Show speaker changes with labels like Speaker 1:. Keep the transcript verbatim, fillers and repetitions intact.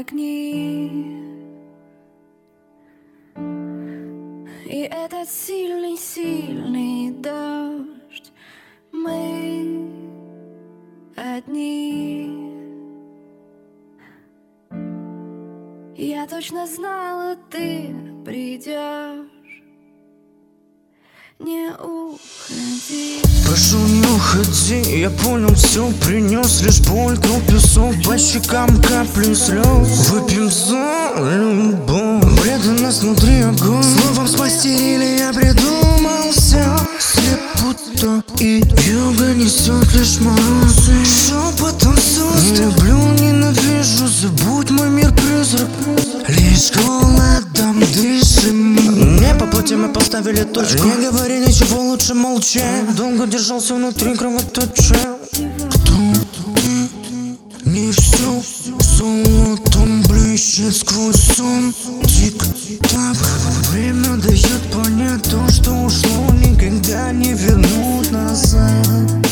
Speaker 1: огни. И этот сильный-сильный дождь, мы одни. Я точно знала, ты придешь. Не уходи.
Speaker 2: Прошу, не уходи, я понял, все принес лишь боль, кровь, песок, по щекам капли слез. Выпьем за любовь, преданность внутри огонь. Словом смастерили, я придумал все. Слепута и юга несет лишь морозы. Шепотом состы, люблю, ненавижу, забудь мой мир призрак. Лишь холодом дышим. Не по пути мы поставили точку. Не говори ничего, лучше молчи. Долго держался внутри кровоточия. Кто ты? Не все золотом блещет сквозь сон. Тик-так. Время дает понять то, что ушло, никогда не вернуть назад.